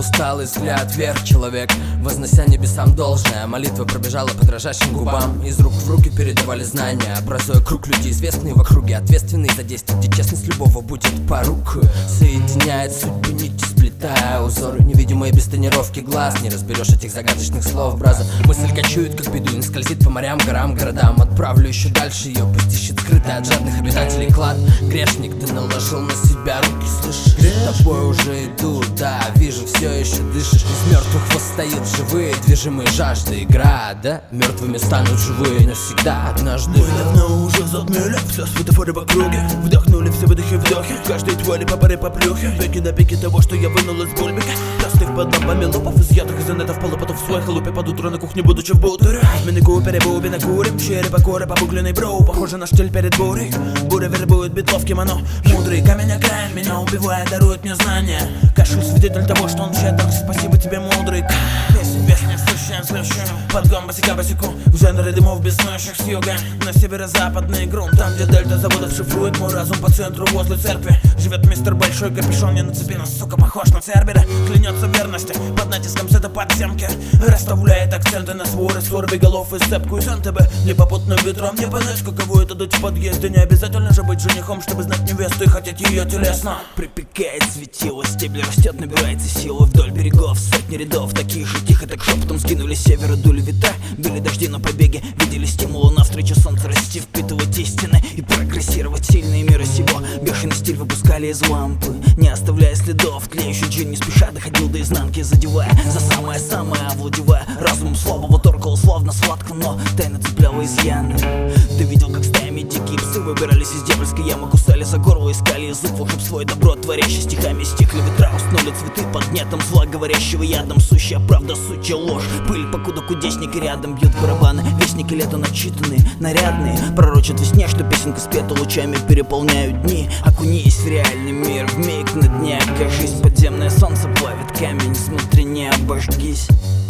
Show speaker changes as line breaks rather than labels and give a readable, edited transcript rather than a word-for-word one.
усталый взгляд вверх человек, вознося небесам должное. Молитва пробежала по дрожащим губам. Из рук в руки передавали знания, образуя круг людей, известные в округе, ответственные за действия, где честность любого будет порук. Соединяет судьбы нити, сплетая узоры, невидимые без тренировки глаз. Не разберешь этих загадочных слов, браза. Мысль кочует, как бедуин, скользит по морям, горам, городам. Отправлю еще дальше ее, пусть ищет скрытый от жадных обитателей клад. Грешник, ты наложил на себя руки, слышишь? С тобой уже иду, да, вижу, все еще дышишь. Из мертвых восстают живые, движимые жаждой игра, да? Мертвыми станут живые навсегда однажды.
Мы давно уже затмили все светофоры в округе, вдохнули все выдохи-вдохи, каждой твари по паре поплюхи. Веки на пике того, что я вынул из бульбика, простых под лампами лопов, изъятых из инета в полупотов в свой халупе под утро на кухне, будучи в бутере. Мини Купере, буби накурим, черепа коры, побугленный броу, похоже на штиль перед бурей. Буря вербует битов кимоно, мудрый камень окраин меня убивает, дарует мне знания. Кашель свидетель того, что он щедр, спасибо тебе, мудрый. Песня слушаем, подгон босика босику, в жанре дымов беснующих с юга. На северо-западный грунт, там где дельта заводов шифрует мой разум по центру возле церкви. Живет мистер Большой Капюшон, не на цепи, но, сука, похож на Цербера. Клянется верности под натиском сета подземки, расставляет акценты на своры голов и сцепку из НТБ. Непопутным ветром не понять, каково это дуть в подъезде. Не обязательно же быть женихом, чтобы знать невесту и хотеть ее телесно.
Припекает светило, стебель растет, набирается силы вдоль берегов. Сотни рядов, такие же тихо, так шепотом скинули с севера, дули ветра, били дожди на побеге, видели стимулы навстречу солнцу расти, впитывать истины и прогрессировать. Сильные мира сего, бешеный стиль выпускали из лампы, не оставляя следов. Тлеющий джин не спеша доходил до изнанки, задевая за самое-самое, овладевая разумом слабого, торкал словно сладко, но тайно цепляла изъяны. Ты видел, как стаями дикие псы выбирались из дьявольской ямы, кусали за горло, искали язык, волшебство и добро, творящий стихами стихли ветра, уснули цветы под гнетом зла, говорящего ядом. Сущая правда, сучья ложь, пыль, покуда кудесники рядом бьют барабаны. Вестники лета начитанные, нарядные, пророчат весне, что песенка спета лучами переполняют дни. Окунись в реальный мир, вмиг на дне, как жизнь подземное солнце плавит камень, смотри, не обожгись.